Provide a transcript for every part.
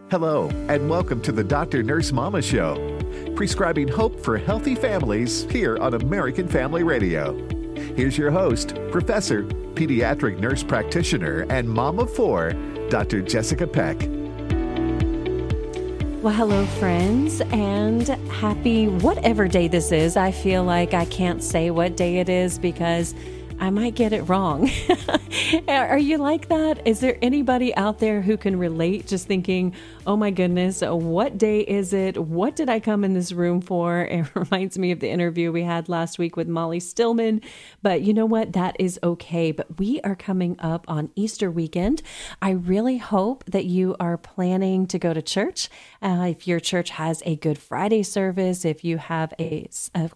Hello, and welcome to the Dr. Nurse Mama Show, prescribing hope for healthy families here on American Family Radio. Here's your host, Professor, Pediatric Nurse Practitioner, and Mom of Four, Dr. Jessica Peck. Well, hello, friends, and happy whatever day this is. I feel like I can't say what day it is because I might get it wrong. Are you like that? Is there anybody out there who can relate, just thinking, oh my goodness, what day is it? What did I come in this room for? It reminds me of the interview we had last week with Molly Stillman. But you know what? That is okay. But we are coming up on Easter weekend. I really hope that you are planning to go to church. If your church has a Good Friday service, if you have a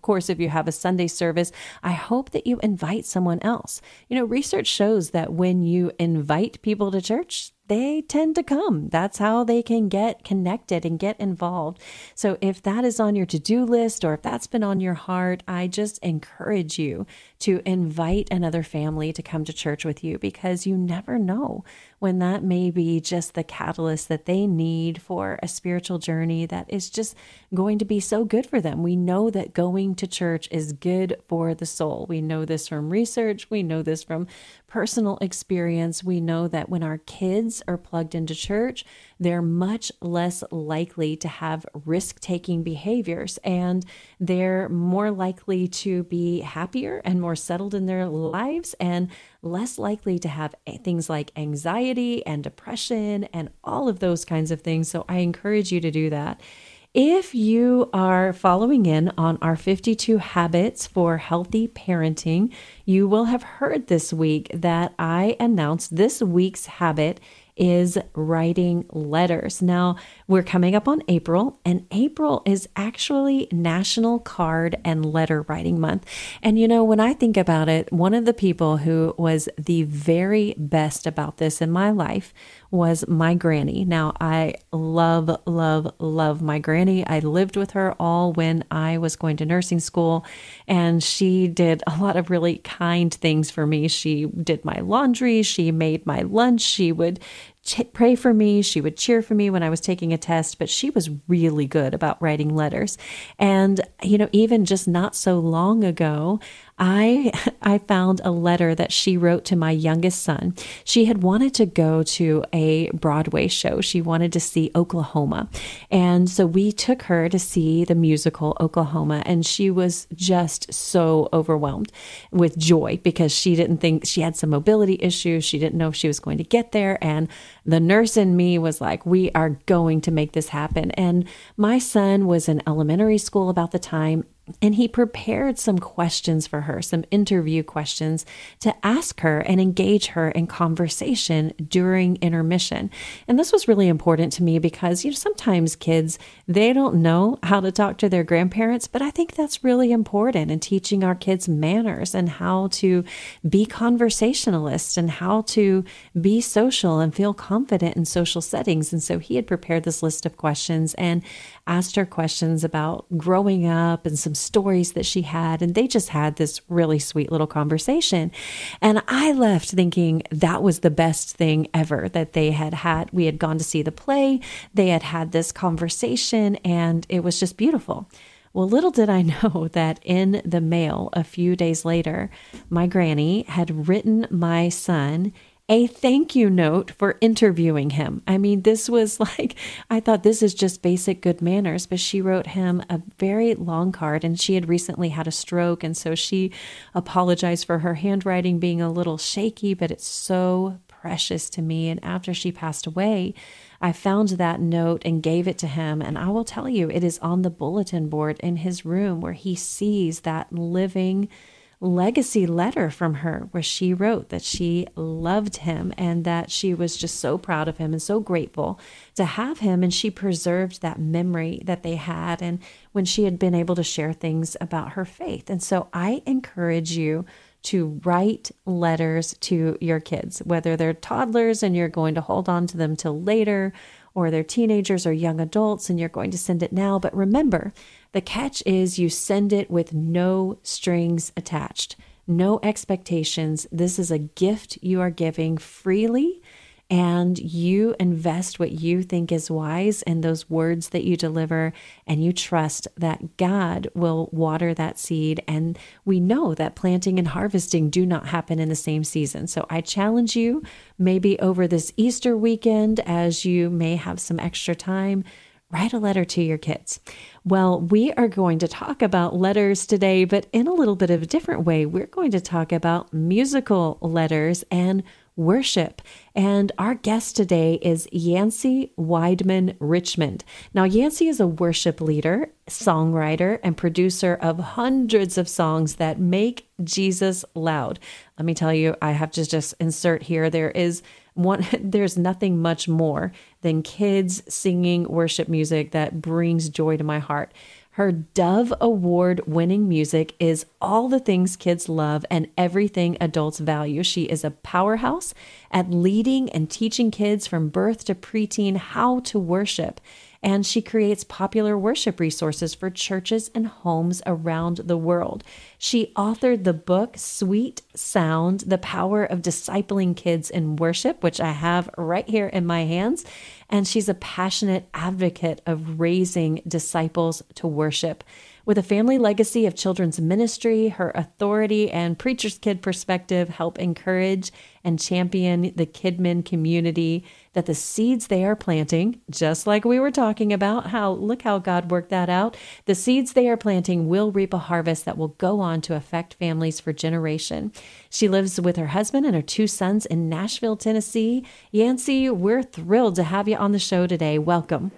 Sunday service, I hope that you invite someone else. You know, research shows that when you invite people to church, they tend to come. That's how they can get connected and get involved. So if that is on your to-do list or if that's been on your heart, I just encourage you to invite another family to come to church with you, because you never know when that may be just the catalyst that they need for a spiritual journey that is just going to be so good for them. We know that going to church is good for the soul. We know this from research. We know this from personal experience. We know that when our kids are plugged into church, they're much less likely to have risk-taking behaviors, and they're more likely to be happier and more settled in their lives and less likely to have things like anxiety and depression and all of those kinds of things. So I encourage you to do that. If you are following in on our 52 habits for healthy parenting, you will have heard this week that I announced this week's habit is writing letters. Now, we're coming up on April, and April is actually National Card and Letter Writing Month. And you know, when I think about it, one of the people who was the very best about this in my life was my granny. Now, I love my granny. I lived with her all when I was going to nursing school, and she did a lot of really kind things for me. She did my laundry. She made my lunch. She would pray for me. She would cheer for me when I was taking a test, but she was really good about writing letters. And, you know, even just not so long ago, I found a letter that she wrote to my youngest son. She had wanted to go to a Broadway show. She wanted to see Oklahoma. And so we took her to see the musical Oklahoma, and she was just so overwhelmed with joy because she didn't think she had some mobility issues. She didn't know if she was going to get there. And the nurse in me was like, we are going to make this happen. And my son was in elementary school about the time, and he prepared some questions for her, some interview questions to ask her and engage her in conversation during intermission. And this was really important to me because, you know, sometimes kids, they don't know how to talk to their grandparents, but I think that's really important in teaching our kids manners and how to be conversationalists and how to be social and feel confident in social settings. And so he had prepared this list of questions and asked her questions about growing up and some stories that she had, and they just had this really sweet little conversation. And I left thinking that was the best thing ever that they had had. We had gone to see the play, they had had this conversation, and it was just beautiful. Well, little did I know that in the mail a few days later, my granny had written my son a thank you note for interviewing him. I mean, this was like, I thought this is just basic good manners, but she wrote him a very long card, and she had recently had a stroke. And so she apologized for her handwriting being a little shaky, but it's so precious to me. And after she passed away, I found that note and gave it to him. And I will tell you, it is on the bulletin board in his room where he sees that living legacy letter from her where she wrote that she loved him and that she was just so proud of him and so grateful to have him. And she preserved that memory that they had and when she had been able to share things about her faith. And so I encourage you to write letters to your kids, whether they're toddlers and you're going to hold on to them till later, or they're teenagers or young adults and you're going to send it now. But remember, the catch is you send it with no strings attached, no expectations. This is a gift you are giving freely, and you invest what you think is wise in those words that you deliver, and you trust that God will water that seed. And we know that planting and harvesting do not happen in the same season. So I challenge you, maybe over this Easter weekend, as you may have some extra time, write a letter to your kids. Well, we are going to talk about letters today, but in a little bit of a different way. We're going to talk about musical letters and worship. And our guest today is Yancey Weidman Richmond. Now, Yancey is a worship leader, songwriter, and producer of hundreds of songs that make Jesus loud. Let me tell you, I have to just insert here, there's nothing much more than kids singing worship music that brings joy to my heart. Her Dove Award-winning music is all the things kids love and everything adults value. She is a powerhouse at leading and teaching kids from birth to preteen how to worship. And she creates popular worship resources for churches and homes around the world. She authored the book, Sweet Sound, The Power of Discipling Kids in Worship, which I have right here in my hands. And she's a passionate advocate of raising disciples to worship. With a family legacy of children's ministry, her authority and preacher's kid perspective help encourage and champion the Kidmin community, that the seeds they are planting, just like we were talking about, look how God worked that out. The seeds they are planting will reap a harvest that will go on to affect families for generation. She lives with her husband and her 2 sons in Nashville, Tennessee. Yancey, we're thrilled to have you on the show today. Welcome.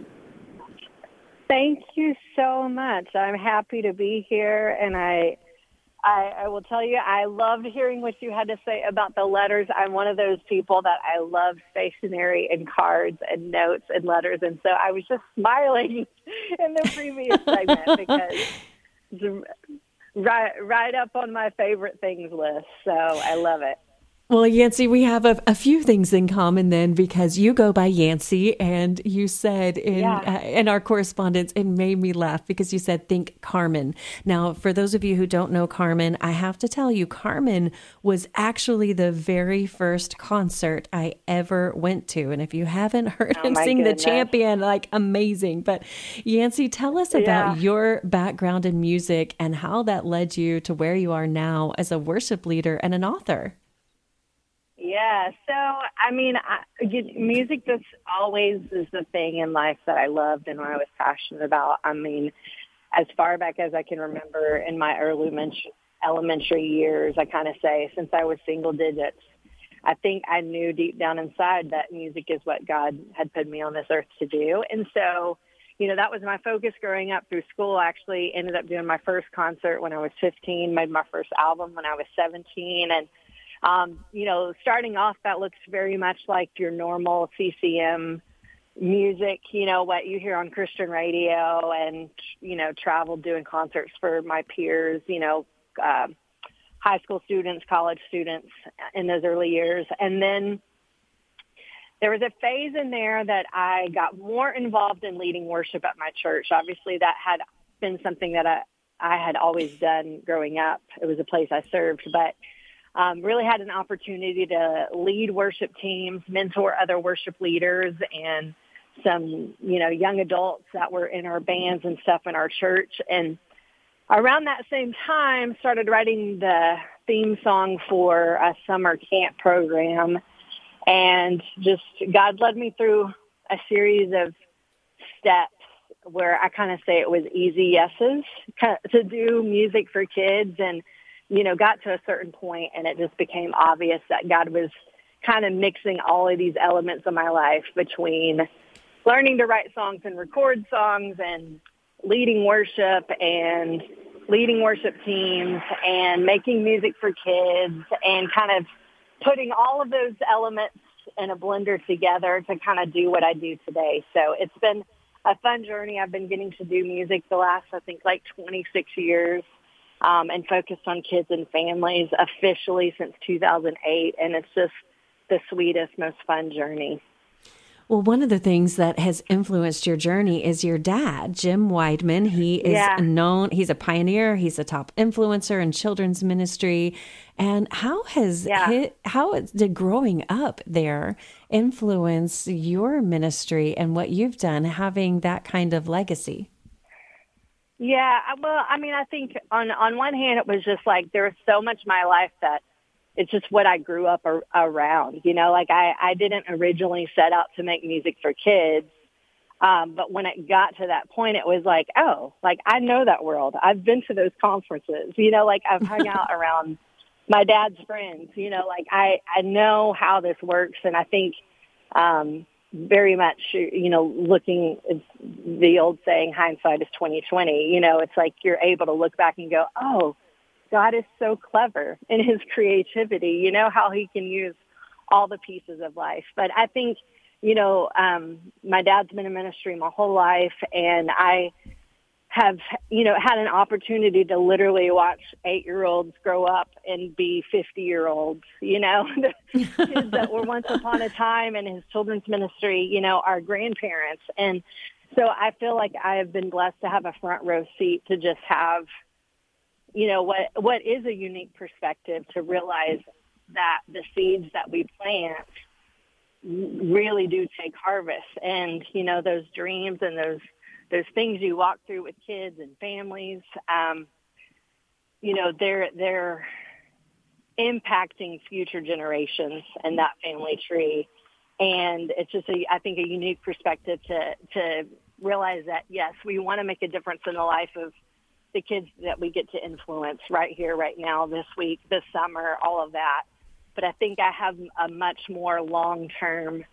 Thank you so much. I'm happy to be here, and I will tell you, I loved hearing what you had to say about the letters. I'm one of those people that I love stationery and cards and notes and letters, and so I was just smiling in the previous segment because it's right up on my favorite things list, so I love it. Well, Yancey, we have a few things in common then, because you go by Yancey, and you said in our correspondence, it made me laugh because you said, think Carmen. Now, for those of you who don't know Carmen, I have to tell you, Carmen was actually the very first concert I ever went to. And if you haven't heard him sing The Champion, amazing. But Yancey, tell us about your background in music and how that led you to where you are now as a worship leader and an author. Yeah, so, music just always is the thing in life that I loved and I was passionate about. As far back as I can remember in my early elementary years, I kind of say, since I was single digits, I think I knew deep down inside that music is what God had put me on this earth to do. And so, that was my focus growing up through school. I actually ended up doing my first concert when I was 15, made my first album when I was 17, and starting off, that looks very much like your normal CCM music, what you hear on Christian radio, and, traveled doing concerts for my peers, high school students, college students in those early years. And then there was a phase in there that I got more involved in leading worship at my church. Obviously, that had been something that I had always done growing up. It was a place I served, but really had an opportunity to lead worship teams, mentor other worship leaders, and some, young adults that were in our bands and stuff in our church. And around that same time, started writing the theme song for a summer camp program. And just God led me through a series of steps where I kind of say it was easy yeses to do music for kids, and got to a certain point, and it just became obvious that God was kind of mixing all of these elements of my life between learning to write songs and record songs, and leading worship and leading worship teams and making music for kids, and kind of putting all of those elements in a blender together to kind of do what I do today. So it's been a fun journey. I've been getting to do music the last, 26 years. And focused on kids and families officially since 2008. And it's just the sweetest, most fun journey. Well, one of the things that has influenced your journey is your dad, Jim Weidman. He is known, he's a pioneer, he's a top influencer in children's ministry. And how did growing up there influence your ministry and what you've done, having that kind of legacy? Yeah, well, I mean, I think on one hand, it was just like there was so much in my life that it's just what I grew up around. You know, like I didn't originally set out to make music for kids. But when it got to that point, it was like, oh, like I know that world. I've been to those conferences, you know, like I've hung out around my dad's friends, you know, like I know how this works. And I think very much, you know, looking, it's the old saying, hindsight is 20/20. You know, it's like you're able to look back and go, oh, God is so clever in his creativity, you know, how he can use all the pieces of life. But I think, you know, my dad's been in ministry my whole life, and I have, you know, had an opportunity to literally watch 8-year-olds grow up and be 50-year-olds, you know, the kids that were once upon a time in his children's ministry, you know, our grandparents. And so I feel like I have been blessed to have a front row seat to just have, you know, what is a unique perspective to realize that the seeds that we plant really do take harvest. And, you know, those dreams and those things you walk through with kids and families, you know, they're impacting future generations and that family tree. And it's just, I think, a unique perspective to realize that, yes, we want to make a difference in the life of the kids that we get to influence right here, right now, this week, this summer, all of that. But I think I have a much more long-term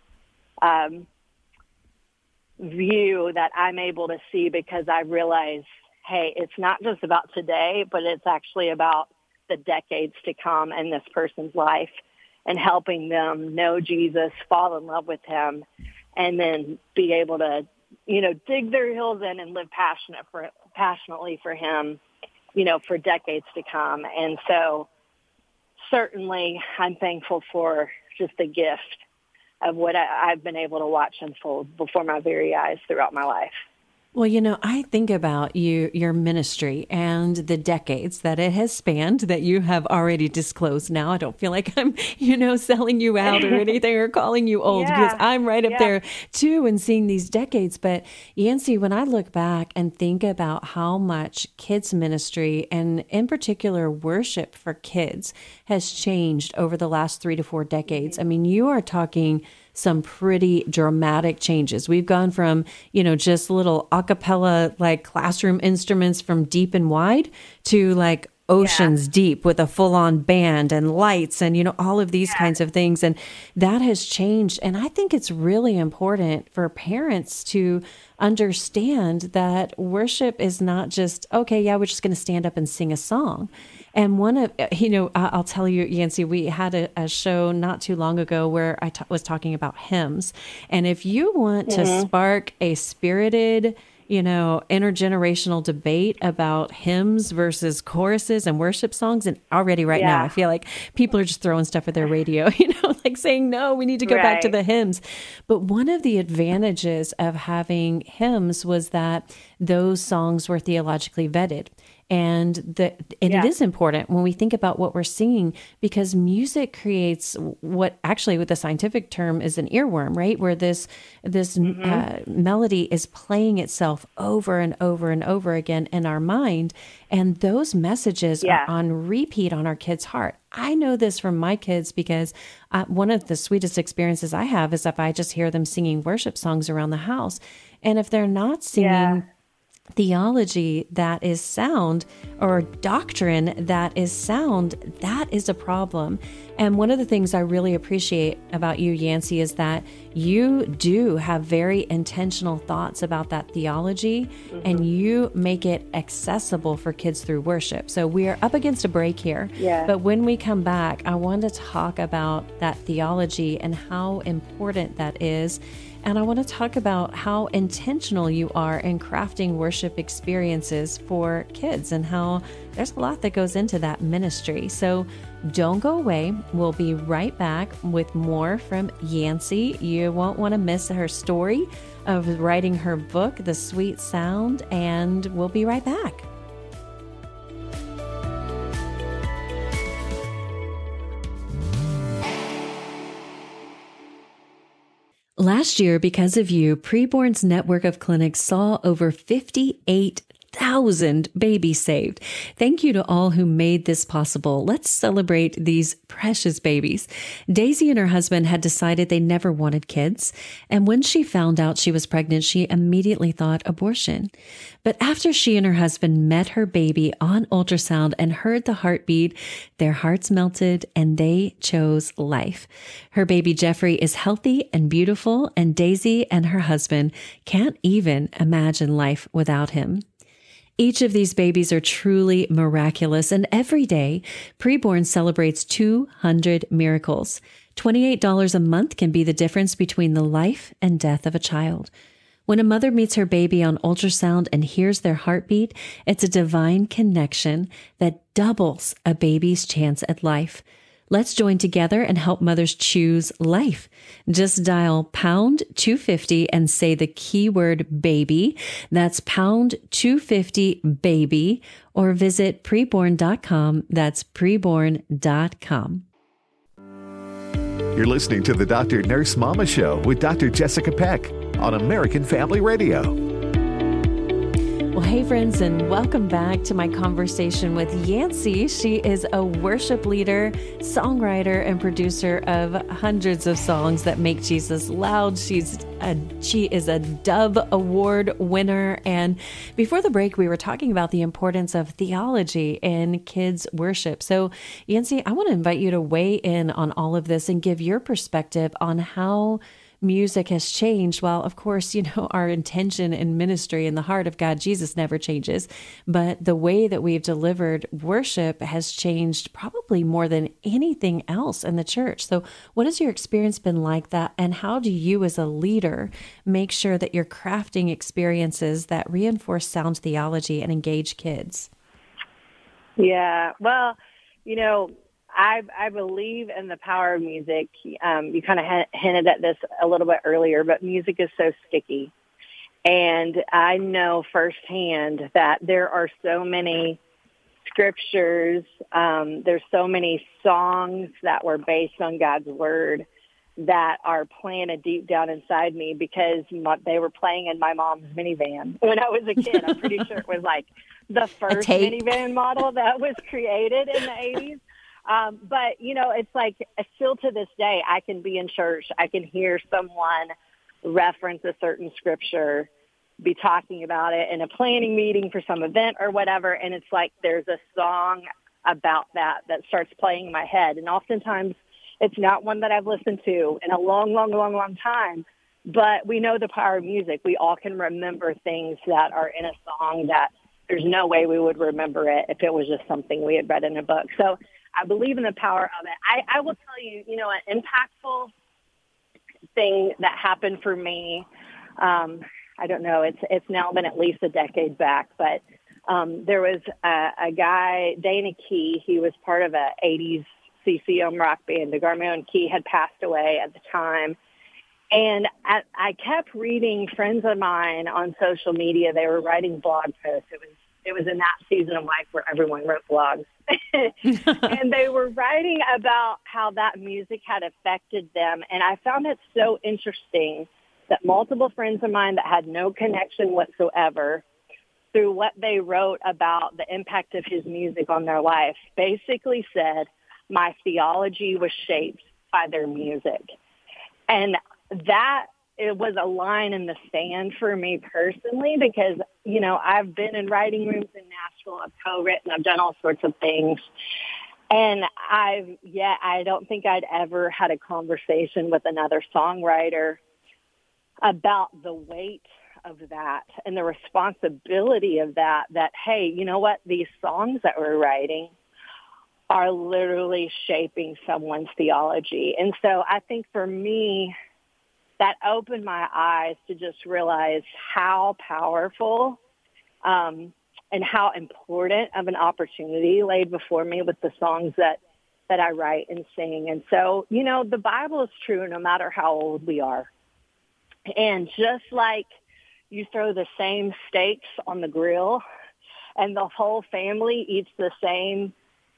view that I'm able to see, because I realize, hey, it's not just about today, but it's actually about the decades to come in this person's life, and helping them know Jesus, fall in love with him, and then be able to, you know, dig their heels in and live passionately for him, you know, for decades to come. And so certainly I'm thankful for just the gift of what I've been able to watch unfold before my very eyes throughout my life. Well, you know, I think about your ministry and the decades that it has spanned that you have already disclosed now. I don't feel like I'm, you know, selling you out or anything or calling you old, because I'm right up there too and seeing these decades. But Yancey, when I look back and think about how much kids ministry and in particular worship for kids has changed over the last 3 to 4 decades, I mean, you are talking some pretty dramatic changes. We've gone from, you know, just little a cappella, like classroom instruments from Deep and Wide to like oceans deep with a full-on band and lights and, you know, all of these kinds of things. And that has changed. And I think it's really important for parents to understand that worship is not just, okay, yeah, we're just going to stand up and sing a song. And one of, you know, I'll tell you, Yancey, we had a show not too long ago where I was talking about hymns. And if you want to spark a spirited, you know, intergenerational debate about hymns versus choruses and worship songs, and already right now, I feel like people are just throwing stuff at their radio, you know, like saying, no, we need to go back to the hymns. But one of the advantages of having hymns was that those songs were theologically vetted. And it is important when we think about what we're singing, because music creates what actually with the scientific term is an earworm, right? Where this melody is playing itself over and over and over again in our mind. And those messages are on repeat on our kids' heart. I know this from my kids because one of the sweetest experiences I have is if I just hear them singing worship songs around the house. And if they're not singing theology that is sound or doctrine that is sound, that is a problem. And one of the things I really appreciate about you, Yancey, is that you do have very intentional thoughts about that theology, and you make it accessible for kids through worship. So we are up against a break here, but when we come back, I want to talk about that theology and how important that is. And I want to talk about how intentional you are in crafting worship experiences for kids and how there's a lot that goes into that ministry. So don't go away. We'll be right back with more from Yancey. You won't want to miss her story of writing her book, The Sweet Sound, and we'll be right back. Last year, because of you, Preborn's network of clinics saw over 58,000 babies saved. Thank you to all who made this possible. Let's celebrate these precious babies. Daisy and her husband had decided they never wanted kids, and when she found out she was pregnant, she immediately thought abortion. But after she and her husband met her baby on ultrasound and heard the heartbeat, their hearts melted and they chose life. Her baby Jeffrey is healthy and beautiful, and Daisy and her husband can't even imagine life without him. Each of these babies are truly miraculous, and every day, Preborn celebrates 200 miracles. $28 a month can be the difference between the life and death of a child. When a mother meets her baby on ultrasound and hears their heartbeat, it's a divine connection that doubles a baby's chance at life. Let's join together and help mothers choose life. Just dial pound 250 and say the keyword baby. That's pound 250 baby, or visit preborn.com. That's preborn.com. You're listening to the Dr. Nurse Mama Show with Dr. Jessica Peck on American Family Radio. Well, hey friends, and welcome back to my conversation with Yancey. She is a worship leader, songwriter, and producer of hundreds of songs that make Jesus loud. She is a Dove Award winner. And before the break, we were talking about the importance of theology in kids' worship. So, Yancey, I want to invite you to weigh in on all of this and give your perspective on how music has changed. Well, of course, our intention in ministry in the heart of God, Jesus, never changes. But the way that we've delivered worship has changed probably more than anything else in the church. So what has your experience been like that? And how do you as a leader make sure that you're crafting experiences that reinforce sound theology and engage kids? Yeah, well, I believe in the power of music. You kind of hinted at this a little bit earlier, but music is so sticky. And I know firsthand that there are so many scriptures, there's so many songs that were based on God's word that are planted deep down inside me because they were playing in my mom's minivan when I was a kid. I'm pretty sure it was like the first minivan model that was created in the 80s. But, it's like still to this day, I can be in church. I can hear someone reference a certain scripture, be talking about it in a planning meeting for some event or whatever. And it's like there's a song about that starts playing in my head. And oftentimes it's not one that I've listened to in a long, long, long, long time. But we know the power of music. We all can remember things that are in a song that there's no way we would remember it if it was just something we had read in a book. So I believe in the power of it. I will tell you, an impactful thing that happened for me, I don't know, it's now been at least a decade back, but there was a guy, Dana Key. He was part of a 80s CCM rock band. The Garmon Key had passed away at the time. And I kept reading friends of mine on social media. They were writing blog posts. It was in that season of life where everyone wrote blogs. And they were writing about how that music had affected them. And I found it so interesting that multiple friends of mine that had no connection whatsoever, through what they wrote about the impact of his music on their life, basically said, my theology was shaped by their music. And that it was a line in the sand for me personally because, I've been in writing rooms in Nashville. I've co-written. I've done all sorts of things. And I don't think I'd ever had a conversation with another songwriter about the weight of that and the responsibility of that, hey, you know what? These songs that we're writing are literally shaping someone's theology. And so I think for me, that opened my eyes to just realize how powerful and how important of an opportunity laid before me with the songs that I write and sing. And so, the Bible is true no matter how old we are. And just like you throw the same steaks on the grill and the whole family eats the same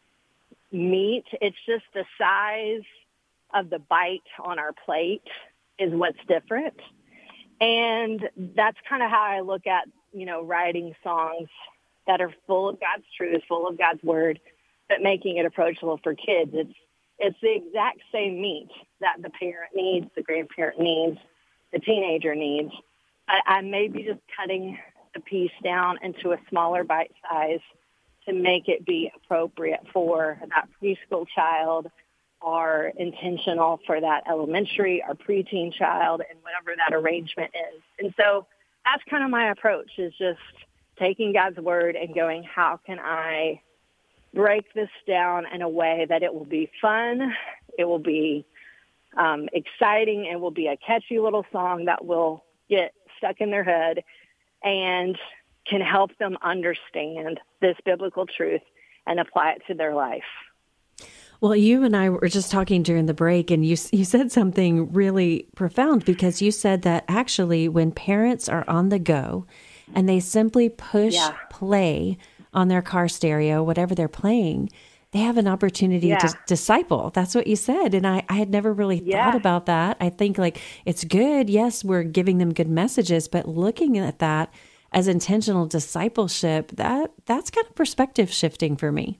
meat, it's just the size of the bite on our plate is what's different. And that's kind of how I look at, writing songs that are full of God's truth, full of God's word, but making it approachable for kids. It's the exact same meat that the parent needs, the grandparent needs, the teenager needs. I may be just cutting the piece down into a smaller bite size to make it be appropriate for that preschool child, or intentional for that elementary or preteen child, and whatever that arrangement is. And so that's kind of my approach, is just taking God's word and going, how can I break this down in a way that it will be fun, it will be exciting, it will be a catchy little song that will get stuck in their head and can help them understand this biblical truth and apply it to their life. Well, you and I were just talking during the break, and you said something really profound, because you said that actually when parents are on the go and they simply push play on their car stereo, whatever they're playing, they have an opportunity to disciple. That's what you said. And I had never really thought about that. I think it's good. Yes, we're giving them good messages, but looking at that as intentional discipleship, that's kind of perspective shifting for me.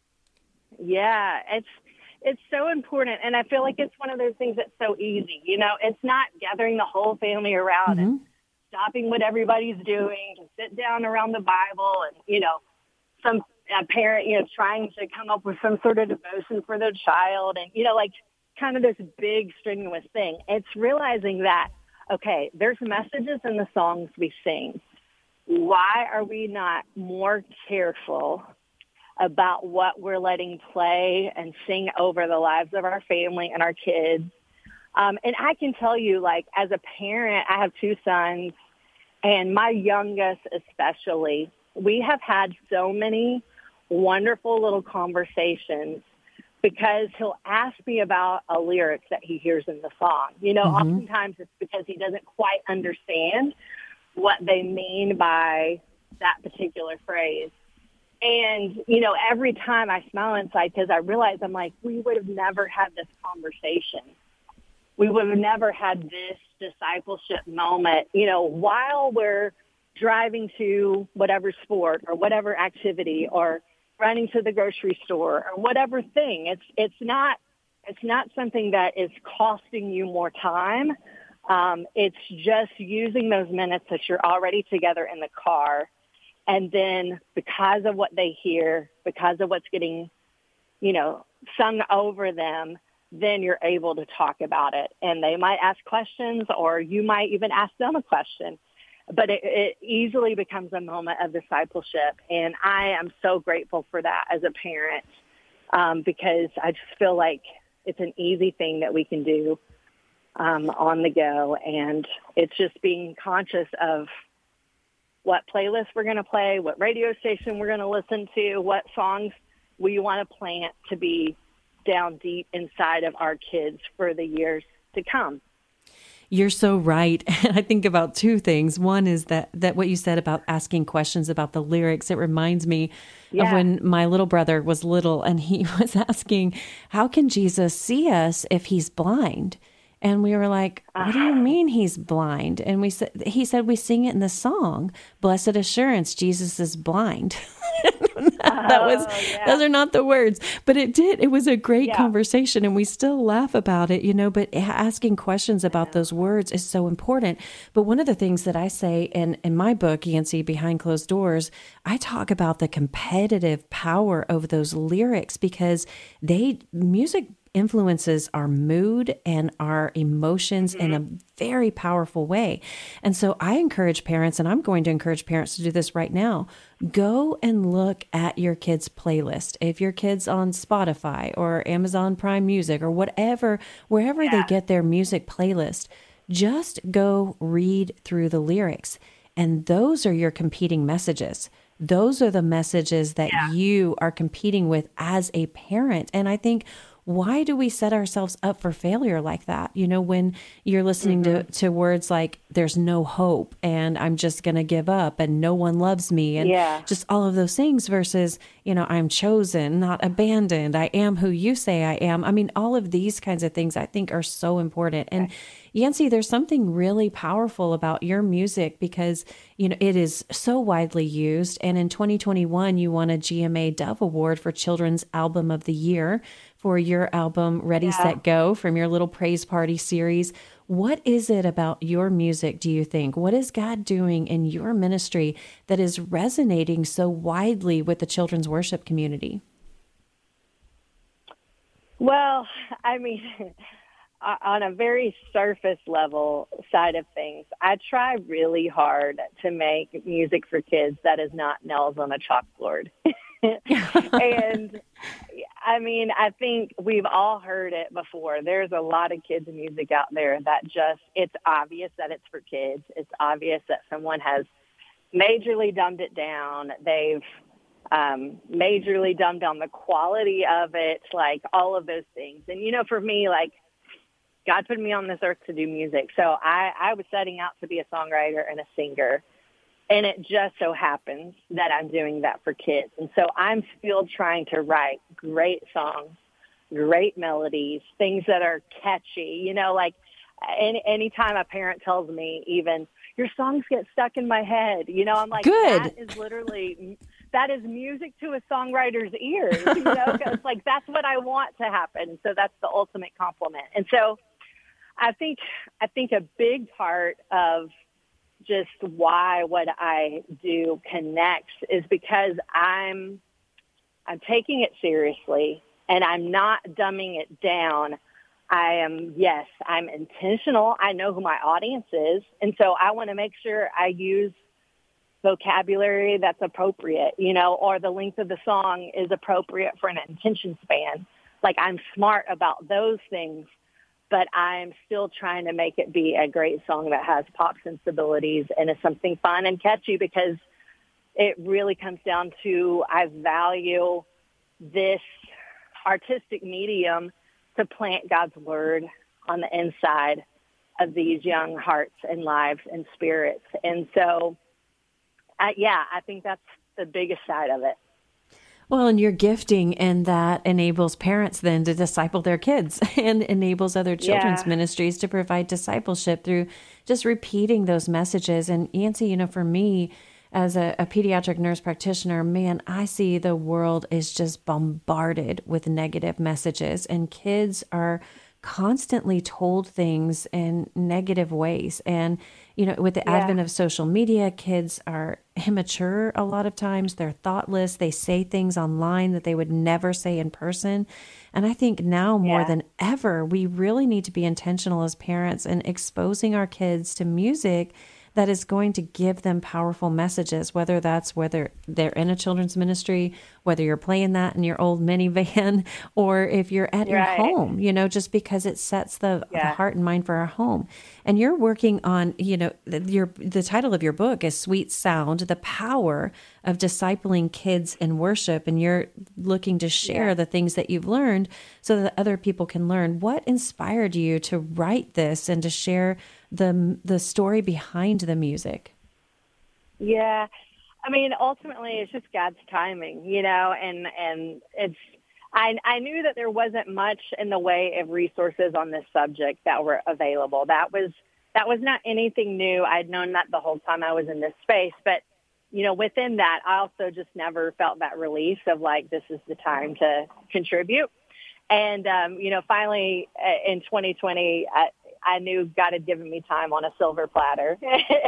Yeah, it's so important. And I feel like it's one of those things that's so easy. It's not gathering the whole family around and stopping what everybody's doing to sit down around the Bible and, some parent, trying to come up with some sort of devotion for their child and, kind of this big strenuous thing. It's realizing that, okay, there's messages in the songs we sing. Why are we not more careful about what we're letting play and sing over the lives of our family and our kids? And I can tell you, as a parent, I have 2 sons, and my youngest especially, we have had so many wonderful little conversations because he'll ask me about a lyric that he hears in the song. Oftentimes it's because he doesn't quite understand what they mean by that particular phrase. And, every time I smile inside because I realize we would have never had this conversation. We would have never had this discipleship moment, while we're driving to whatever sport or whatever activity or running to the grocery store or whatever thing. It's not something that is costing you more time. It's just using those minutes that you're already together in the car. And then because of what they hear, because of what's getting, sung over them, then you're able to talk about it. And they might ask questions, or you might even ask them a question. But it easily becomes a moment of discipleship. And I am so grateful for that as a parent, because I just feel like it's an easy thing that we can do on the go. And it's just being conscious of what playlist we're going to play, what radio station we're going to listen to, what songs we want to plant to be down deep inside of our kids for the years to come. You're so right. I think about 2 things. One is that what you said about asking questions about the lyrics. It reminds me of when my little brother was little and he was asking, how can Jesus see us if he's blind? And we were like, what do you mean he's blind? And he said, we sing it in the song, Blessed Assurance, Jesus is blind. Those are not the words, but it was a great conversation, and we still laugh about it, but asking questions about those words is so important. But one of the things that I say in my book, Yancey, Behind Closed Doors, I talk about the competitive power of those lyrics, because music influences our mood and our emotions in a very powerful way. And so I encourage parents, and I'm going to encourage parents to do this right now. Go and look at your kids' playlist. If your kid's on Spotify or Amazon Prime Music or wherever they get their music playlist, just go read through the lyrics. And those are your competing messages. Those are the messages that you are competing with as a parent. And I think, why do we set ourselves up for failure like that? You know, when you're listening to words like there's no hope and I'm just going to give up and no one loves me and just all of those things versus, you know, I'm chosen, not abandoned. I am who you say I am. I mean, all of these kinds of things I think are so important. And Yancey, there's something really powerful about your music because, you know, it is so widely used. And in 2021, you won a GMA Dove Award for Children's Album of the Year for your album Ready, Set, Go from your Little Praise Party series. What is it about your music, do you think? What is God doing in your ministry that is resonating so widely with the children's worship community? Well, I mean, on a very surface level side of things, I try really hard to make music for kids that is not nails on a chalkboard. And I mean, I think we've all heard it before. There's a lot of kids music out there that just, it's obvious that it's for kids. It's obvious that someone has majorly dumbed it down. They've majorly dumbed down the quality of it, like all of those things. And, you know, for me, like, God put me on this earth to do music. So I was setting out to be a songwriter and a singer. And it just so happens that I'm doing that for kids. And so I'm still trying to write great songs, great melodies, things that are catchy. You know, like anytime a parent tells me even, your songs get stuck in my head, you know, I'm like, good. That is music to a songwriter's ears, you know, because like that's what I want to happen. So that's the ultimate compliment. And so I think a big part of just why what I do connects is because I'm taking it seriously and I'm not dumbing it down. I'm intentional. I know who my audience is. And so I want to make sure I use vocabulary that's appropriate, you know, or the length of the song is appropriate for an attention span. Like I'm smart about those things, but I'm still trying to make it be a great song that has pop sensibilities and is something fun and catchy because it really comes down to I value this artistic medium to plant God's word on the inside of these young hearts and lives and spirits. And so, I think that's the biggest side of it. Well, and you're gifting, and that enables parents then to disciple their kids and enables other children's ministries to provide discipleship through just repeating those messages. And Yancey, you know, for me as a pediatric nurse practitioner, man, I see the world is just bombarded with negative messages, and kids are constantly told things in negative ways. And, you know, with the advent of social media, kids are immature a lot of times. They're thoughtless. They say things online that they would never say in person. And I think now more than ever, we really need to be intentional as parents in exposing our kids to music that is going to give them powerful messages, whether they're in a children's ministry, whether you're playing that in your old minivan, or if you're at your home, you know, just because it sets the heart and mind for our home. And you're working on, you know, the title of your book is Sweet Sound, the power of discipling kids in worship. And you're looking to share the things that you've learned so that other people can learn. What inspired you to write this and to share the story behind the music? Yeah. I mean, ultimately it's just God's timing, you know, and it's, I knew that there wasn't much in the way of resources on this subject that were available. That was not anything new. I'd known that the whole time I was in this space, but you know, within that, I also just never felt that release of like, this is the time to contribute. And, you know, finally in 2020, I knew God had given me time on a silver platter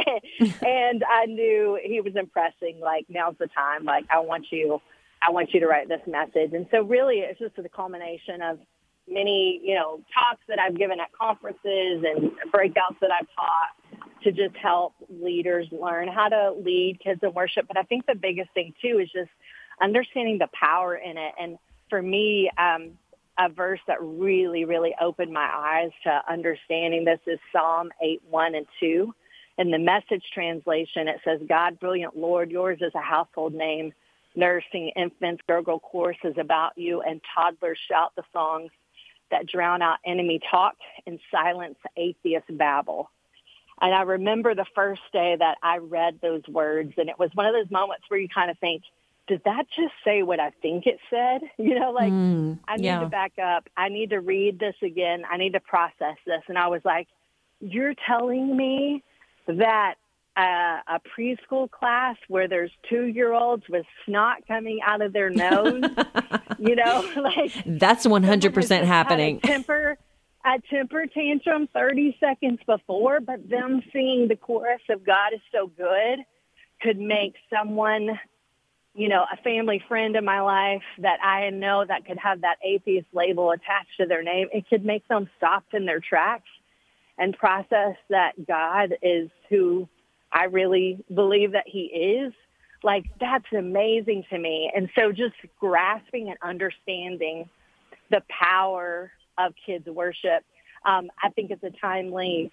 and I knew he was impressing, like, now's the time. Like, I want you to write this message. And so really it's just the culmination of many, you know, talks that I've given at conferences and breakouts that I've taught to just help leaders learn how to lead kids in worship. But I think the biggest thing too is just understanding the power in it. And for me, a verse that really, really opened my eyes to understanding this is Psalm 8, 1 and 2. In the Message translation, it says, God, brilliant Lord, yours is a household name. Nursing infants gurgle choruses about you, and toddlers shout the songs that drown out enemy talk and silence atheist babble. And I remember the first day that I read those words, and it was one of those moments where you kind of think, did that just say what I think it said? I need to back up. I need to read this again. I need to process this. And I was like, you're telling me that a preschool class where there's 2-year-olds with snot coming out of their nose, that's 100% happening. A temper tantrum 30 seconds before, but them singing the chorus of God is so good could make someone, a family friend in my life that I know that could have that atheist label attached to their name. It could make them stop in their tracks and process that God is who I really believe that he is. Like, that's amazing to me. And so just grasping and understanding the power of kids' worship, I think it's a timely,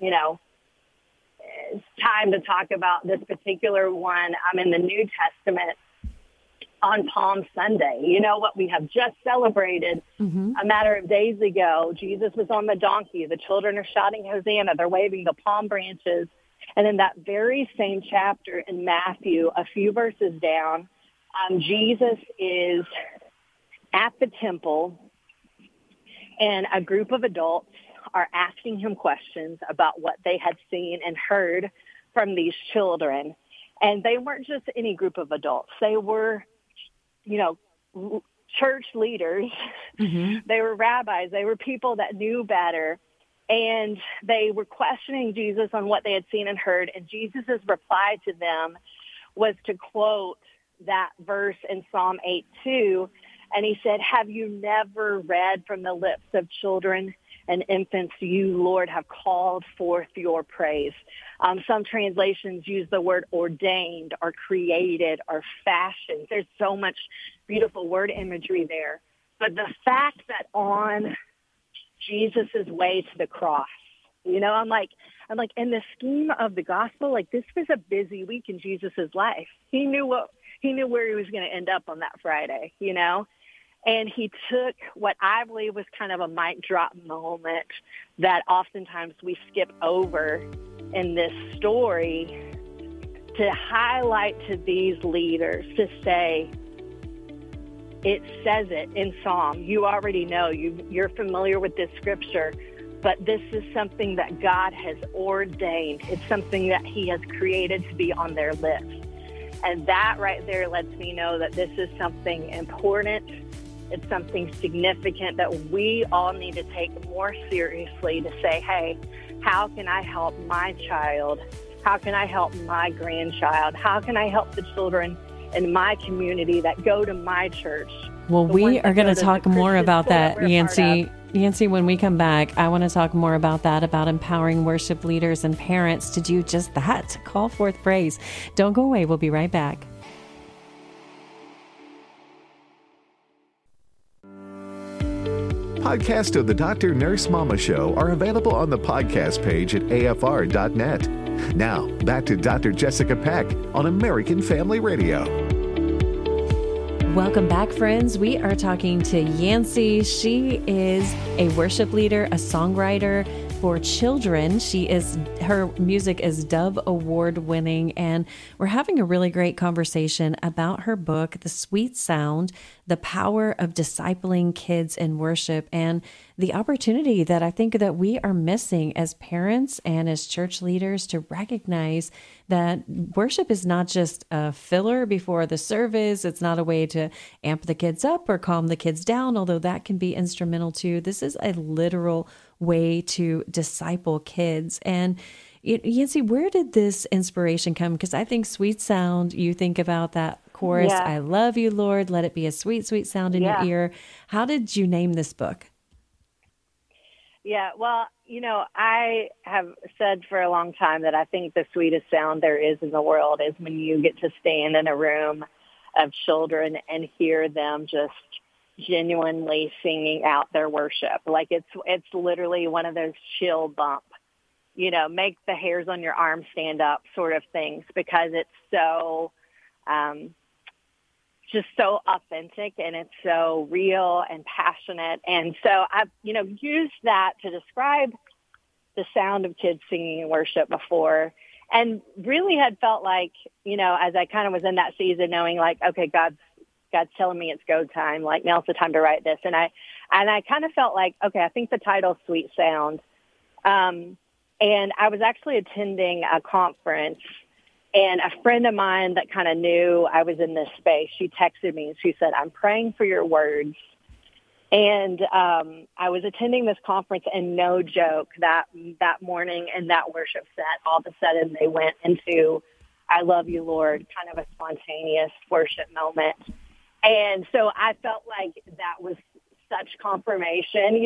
it's time to talk about this particular one. I'm in the New Testament on Palm Sunday. You know what we have just celebrated a matter of days ago. Jesus was on the donkey. The children are shouting Hosanna. They're waving the palm branches. And in that very same chapter in Matthew, a few verses down, Jesus is at the temple, and a group of adults are asking him questions about what they had seen and heard from these children. And they weren't just any group of adults. They were, church leaders. They were rabbis. They were people that knew better. And they were questioning Jesus on what they had seen and heard. And Jesus' reply to them was to quote that verse in Psalm 8:2. And he said, have you never read from the lips of children and infants, you, Lord, have called forth your praise? Some translations use the word ordained or created or fashioned. There's so much beautiful word imagery there. But the fact that on Jesus' way to the cross, I'm like, in the scheme of the gospel, like, this was a busy week in Jesus' life. He knew where he was going to end up on that Friday, and he took what I believe was kind of a mic drop moment that oftentimes we skip over in this story to highlight to these leaders, to say, it says it in Psalm. You already know, you're familiar with this scripture, but this is something that God has ordained. It's something that he has created to be on their lips. And that right there lets me know that this is something important. It's something significant that we all need to take more seriously, to say, hey, how can I help my child? How can I help my grandchild? How can I help the children in my community that go to my church? Well, we are going to talk more about that, Yancey. Yancey, when we come back, I want to talk more about that, about empowering worship leaders and parents to do just that, to call forth praise. Don't go away. We'll be right back. Podcasts of the Dr. Nurse Mama Show are available on the podcast page at afr.net. Now, back to Dr. Jessica Peck on American Family Radio. Welcome back, friends. We are talking to Yancey. She is a worship leader, a songwriter for children. Her music is Dove Award winning, and we're having a really great conversation about her book, The Sweet Sound, The Power of Discipling Kids in Worship, and the opportunity that I think that we are missing as parents and as church leaders to recognize that worship is not just a filler before the service. It's not a way to amp the kids up or calm the kids down, although that can be instrumental too. This is a literal way to disciple kids. And Yancey, where did this inspiration come? Because I think Sweet Sound, you think about that chorus, I love you, Lord, let it be a sweet, sweet sound in your ear. How did you name this book? Yeah, well, I have said for a long time that I think the sweetest sound there is in the world is when you get to stand in a room of children and hear them just genuinely singing out their worship. Like it's literally one of those chill bump, make the hairs on your arm stand up sort of things, because it's so, just so authentic, and it's so real and passionate. And so I've, used that to describe the sound of kids singing in worship before, and really had felt like, as I kind of was in that season, knowing like, okay, God's telling me it's go time, like now's the time to write this. And I kind of felt like, okay, I think the title's Sweet Sound. And I was actually attending a conference, and a friend of mine that kind of knew I was in this space, she texted me and she said, I'm praying for your words. And I was attending this conference, and no joke, that morning in that worship set, all of a sudden they went into I love you, Lord, kind of a spontaneous worship moment. And so I felt like that was such confirmation,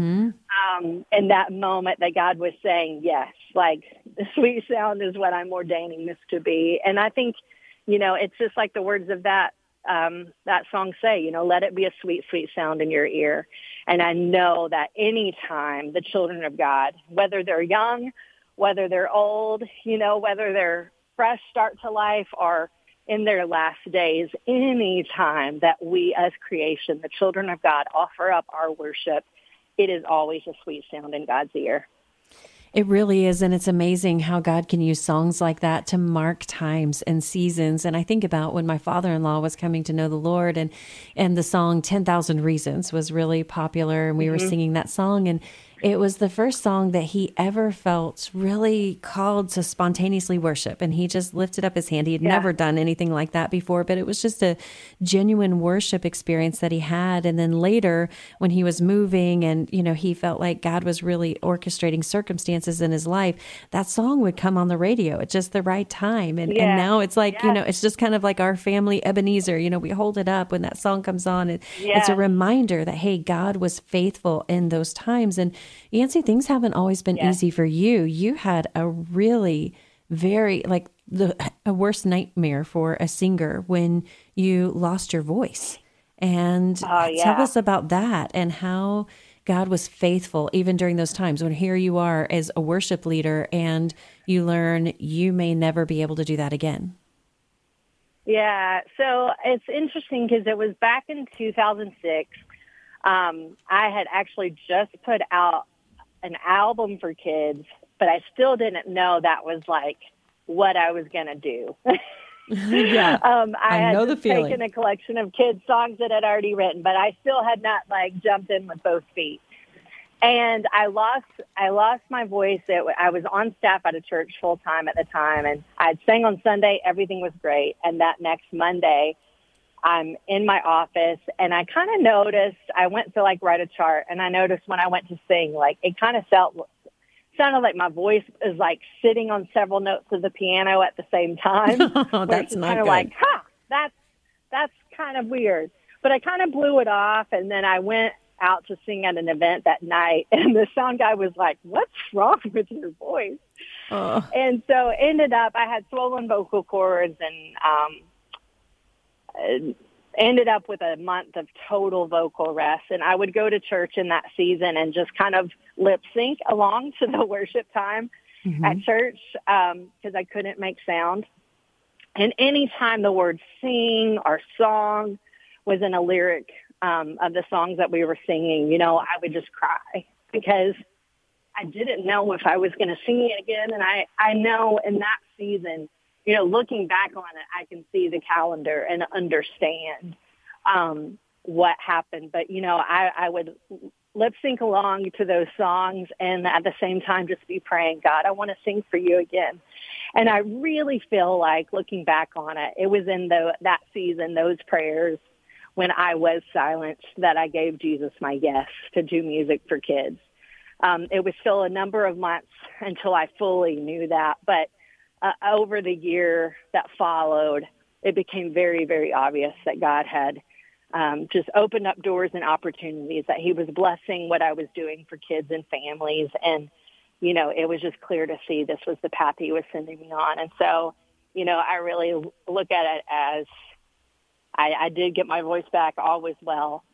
in that moment that God was saying, yes, like the sweet sound is what I'm ordaining this to be. And I think, it's just like the words of that song say, let it be a sweet, sweet sound in your ear. And I know that anytime the children of God, whether they're young, whether they're old, whether they're fresh start to life or in their last days, any time that we as creation, the children of God, offer up our worship, it is always a sweet sound in God's ear. It really is, and it's amazing how God can use songs like that to mark times and seasons. And I think about when my father-in-law was coming to know the Lord, and the song 10,000 Reasons was really popular, and we were singing that song, and it was the first song that he ever felt really called to spontaneously worship. And he just lifted up his hand. He had never done anything like that before, but it was just a genuine worship experience that he had. And then later when he was moving and, he felt like God was really orchestrating circumstances in his life, that song would come on the radio at just the right time. And now it's like, it's just kind of like our family Ebenezer, we hold it up when that song comes on. It's a reminder that, hey, God was faithful in those times. And Yancey, things haven't always been easy for you. You had a really very, a worst nightmare for a singer when you lost your voice. And tell us about that and how God was faithful even during those times when here you are as a worship leader and you learn you may never be able to do that again. Yeah, so it's interesting because it was back in 2006. I had actually just put out an album for kids, but I still didn't know that was like what I was going to do. I know had the feeling. taken a collection of kids' songs that I'd already written, but I still had not jumped in with both feet. And I lost my voice. I was on staff at a church full time at the time, and I'd sang on Sunday. Everything was great. And that next Monday, I'm in my office, and I kind of noticed, I went to write a chart, and I noticed when I went to sing, it kind of sounded like my voice is sitting on several notes of the piano at the same time. That's not kind of good. That's kind of weird. But I kind of blew it off, and then I went out to sing at an event that night, and the sound guy was like, what's wrong with your voice? And so ended up, I had swollen vocal cords, and ended up with a month of total vocal rest. And I would go to church in that season and just kind of lip sync along to the worship time at church because I couldn't make sound. And anytime the word sing or song was in a lyric of the songs that we were singing, I would just cry because I didn't know if I was going to sing it again. And I know in that season, looking back on it, I can see the calendar and understand what happened. But, I would lip sync along to those songs and at the same time just be praying, God, I want to sing for you again. And I really feel like looking back on it, it was in that season, those prayers when I was silenced, that I gave Jesus my yes to do music for kids. It was still a number of months until I fully knew that. But over the year that followed, it became very, very obvious that God had just opened up doors and opportunities, that he was blessing what I was doing for kids and families. And, it was just clear to see this was the path he was sending me on. And so, I really look at it as I did get my voice back, all was well.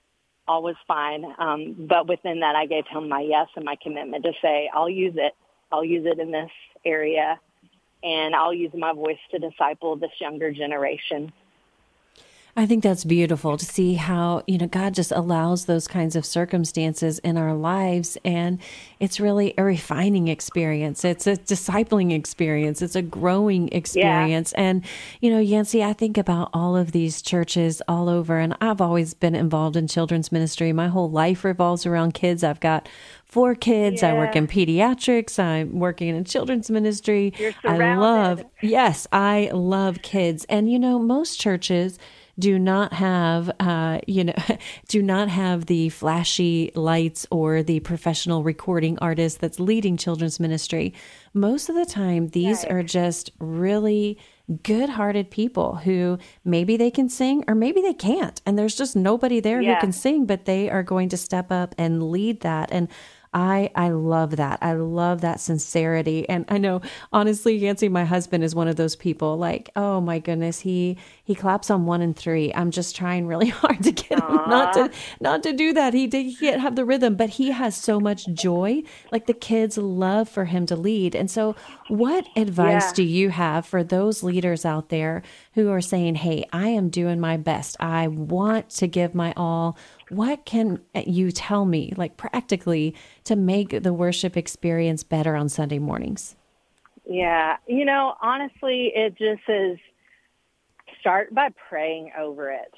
all was fine. But within that, I gave him my yes and my commitment to say, I'll use it. I'll use it in this area, and I'll use my voice to disciple this younger generation. I think that's beautiful to see how, God just allows those kinds of circumstances in our lives. And it's really a refining experience. It's a discipling experience. It's a growing experience. Yeah. And, Yancey, I think about all of these churches all over, and I've always been involved in children's ministry. My whole life revolves around kids. I've got 4 kids. Yeah. I work in pediatrics. I'm working in children's ministry. You're surrounded. I love kids. And, most churches do not have, do not have the flashy lights or the professional recording artist that's leading children's ministry. Most of the time, these are just really good-hearted people who maybe they can sing or maybe they can't. And there's just nobody there who can sing, but they are going to step up and lead that. And I love that. I love that sincerity. And I know, honestly, Yancey, my husband is one of those people like, oh my goodness, he claps on 1 and 3. I'm just trying really hard to get him not to do that. He can't have the rhythm, but he has so much joy. Like the kids love for him to lead. And so what advice do you have for those leaders out there who are saying, hey, I am doing my best. I want to give my all. What can you tell me, like practically, to make the worship experience better on Sunday mornings? Yeah, honestly, it just is start by praying over it.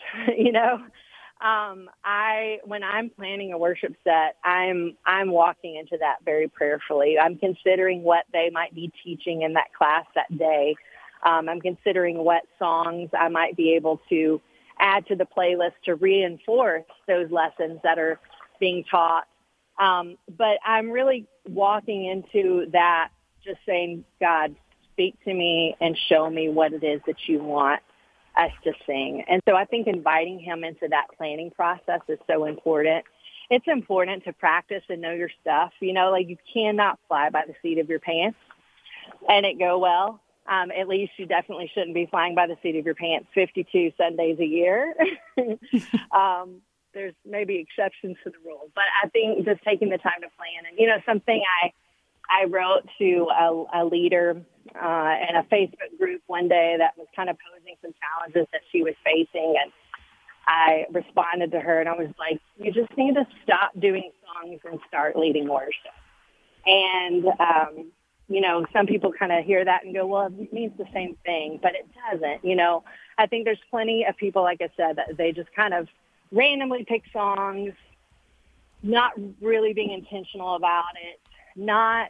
When I'm planning a worship set, I'm walking into that very prayerfully. I'm considering what they might be teaching in that class that day. I'm considering what songs I might be able to add to the playlist to reinforce those lessons that are being taught. But I'm really walking into that just saying, God, speak to me and show me what it is that you want us to sing. And so I think inviting him into that planning process is so important. It's important to practice and know your stuff. You cannot fly by the seat of your pants and it go well. At least you definitely shouldn't be flying by the seat of your pants 52 Sundays a year. There's maybe exceptions to the rule, but I think just taking the time to plan. And, something I wrote to a leader in a Facebook group one day that was kind of posing some challenges that she was facing. And I responded to her and I was like, you just need to stop doing songs and start leading worship. And, some people kind of hear that and go, well, it means the same thing, but it doesn't. I think there's plenty of people, like I said, that they just kind of randomly pick songs, not really being intentional about it, not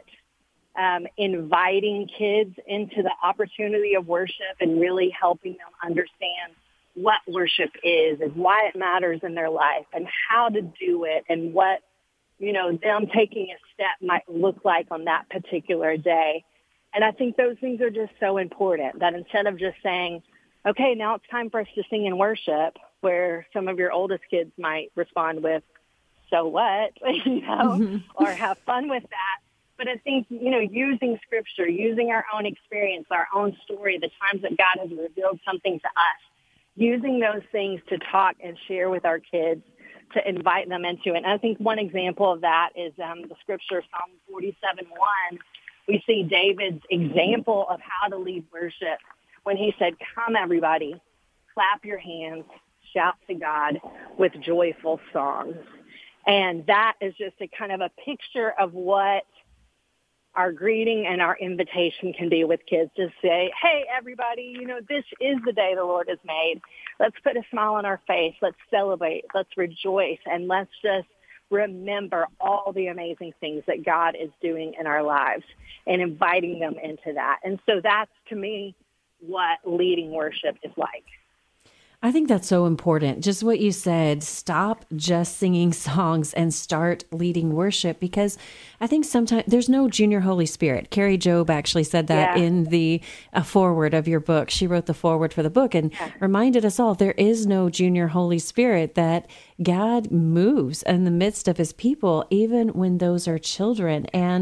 inviting kids into the opportunity of worship and really helping them understand what worship is and why it matters in their life and how to do it and what them taking a step might look like on that particular day. And I think those things are just so important that instead of just saying, okay, now it's time for us to sing and worship, where some of your oldest kids might respond with, so what, or have fun with that. But I think, using scripture, using our own experience, our own story, the times that God has revealed something to us, using those things to talk and share with our kids, to invite them into it. And I think one example of that is the scripture, Psalm 47:1. We see David's example of how to lead worship when he said, come everybody, clap your hands, shout to God with joyful songs. And that is just a kind of a picture of what our greeting and our invitation can be with kids, to say, hey, everybody, this is the day the Lord has made. Let's put a smile on our face. Let's celebrate. Let's rejoice. And let's just remember all the amazing things that God is doing in our lives and inviting them into that. And so that's, to me, what leading worship is like. I think that's so important. Just what you said, stop just singing songs and start leading worship, because I think sometimes there's no junior Holy Spirit. Carrie Job actually said that in the foreword of your book. She wrote the foreword for the book and reminded us all there is no junior Holy Spirit, that God moves in the midst of his people, even when those are children. And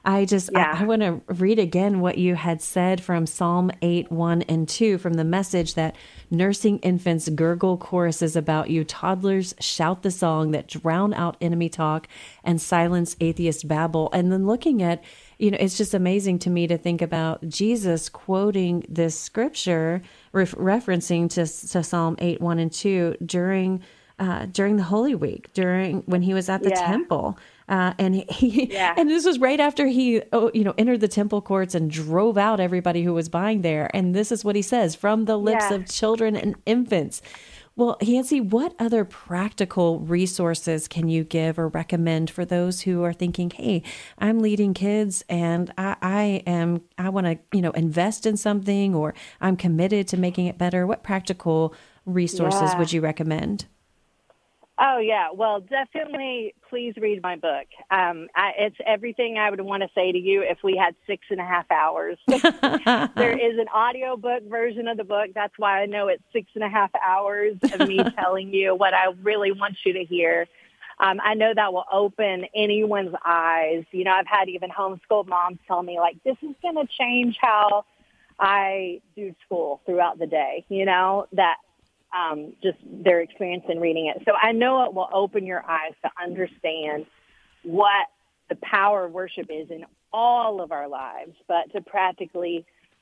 I want to read again what you had said from Psalm 8, 1 and 2 from the Message, that nursing infants gurgle choruses about you. Toddlers shout the song that drown out enemy talk and silence atheist babble. And then looking at, it's just amazing to me to think about Jesus quoting this scripture, referencing to Psalm 8, 1 and 2 during the Holy Week, when he was at the temple. And this was right after he, entered the temple courts and drove out everybody who was buying there. And this is what he says, from the lips of children and infants. Well, Yancey, what other practical resources can you give or recommend for those who are thinking, hey, I'm leading kids and I want to, invest in something, or I'm committed to making it better? What practical resources would you recommend? Oh, yeah. Well, definitely please read my book. It's everything I would want to say to you if we had 6.5 hours. There is an audiobook version of the book. That's why I know it's 6.5 hours of me telling you what I really want you to hear. I know that will open anyone's eyes. I've had even homeschooled moms tell me, like, this is going to change how I do school throughout the day, that just their experience in reading it. So I know it will open your eyes to understand what the power of worship is in all of our lives, but to practically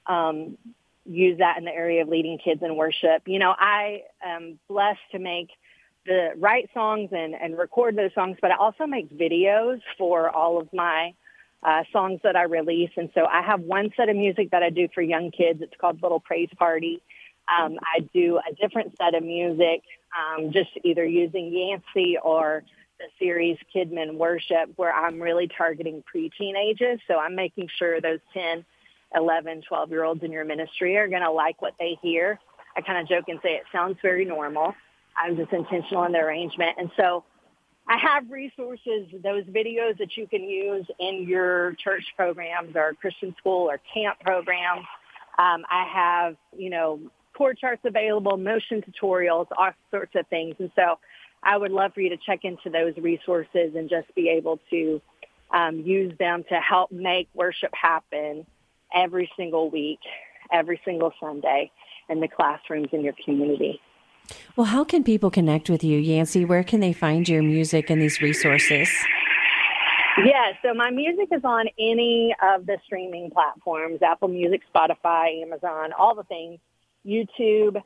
use that in the area of leading kids in worship. I am blessed to make the right songs and record those songs, but I also make videos for all of my songs that I release. And so I have one set of music that I do for young kids. It's called Little Praise Party. I do a different set of music, just either using Yancey or the series Kidmin Worship, where I'm really targeting preteen ages. So I'm making sure those 10, 11, 12-year-olds in your ministry are going to like what they hear. I kind of joke and say it sounds very normal. I'm just intentional in the arrangement. And so I have resources, those videos that you can use in your church programs or Christian school or camp programs. I have, chord charts available, motion tutorials, all sorts of things. And so I would love for you to check into those resources and just be able to use them to help make worship happen every single week, every single Sunday in the classrooms in your community. Well, how can people connect with you, Yancey? Where can they find your music and these resources? Yeah, so my music is on any of the streaming platforms, Apple Music, Spotify, Amazon, all the things. YouTube.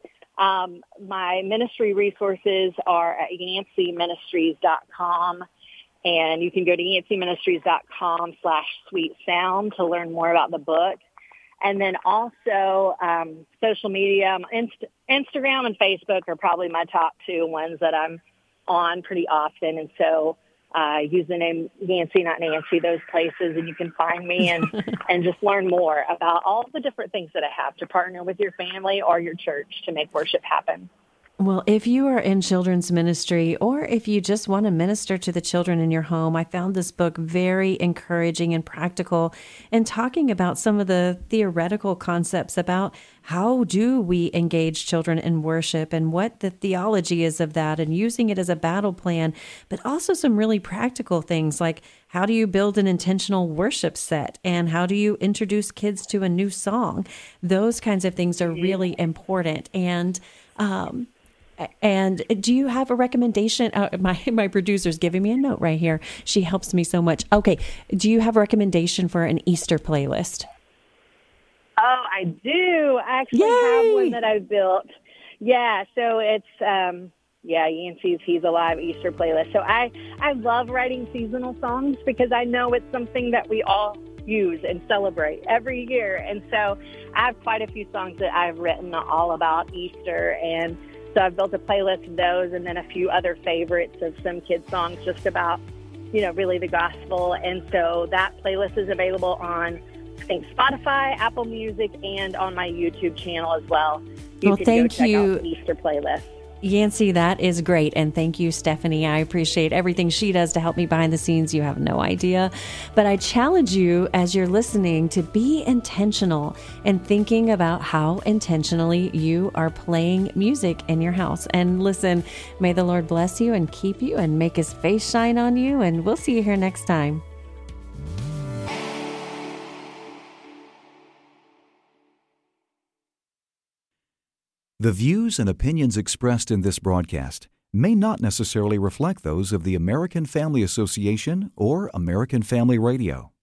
My ministry resources are at yanceyministries.com, and you can go to yanceyministries.com/sweetsound to learn more about the book. And then also social media, Instagram and Facebook are probably my top two ones that I'm on pretty often. And so username Yancey, not Nancy, those places, and you can find me and just learn more about all the different things that I have to partner with your family or your church to make worship happen. Well, if you are in children's ministry, or if you just want to minister to the children in your home, I found this book very encouraging and practical, and talking about some of the theoretical concepts about how do we engage children in worship and what the theology is of that, and using it as a battle plan, but also some really practical things like how do you build an intentional worship set, and how do you introduce kids to a new song? Those kinds of things are really important. And do you have a recommendation? My producer's giving me a note right here. She helps me so much. Okay. Do you have a recommendation for an Easter playlist? Oh, I do. I actually have one that I built. Yeah. So it's, Yancey's He's Alive Easter playlist. So I love writing seasonal songs because I know it's something that we all use and celebrate every year. And so I have quite a few songs that I've written all about Easter, and so I've built a playlist of those, and then a few other favorites of some kids' songs just about, really the gospel. And so that playlist is available on, I think, Spotify, Apple Music, and on my YouTube channel as well. You can go check out the Easter playlist. Yancey, that is great. And thank you, Stephanie. I appreciate everything she does to help me behind the scenes. You have no idea. But I challenge you, as you're listening, to be intentional and thinking about how intentionally you are playing music in your house. And listen, may the Lord bless you and keep you and make his face shine on you. And we'll see you here next time. The views and opinions expressed in this broadcast may not necessarily reflect those of the American Family Association or American Family Radio.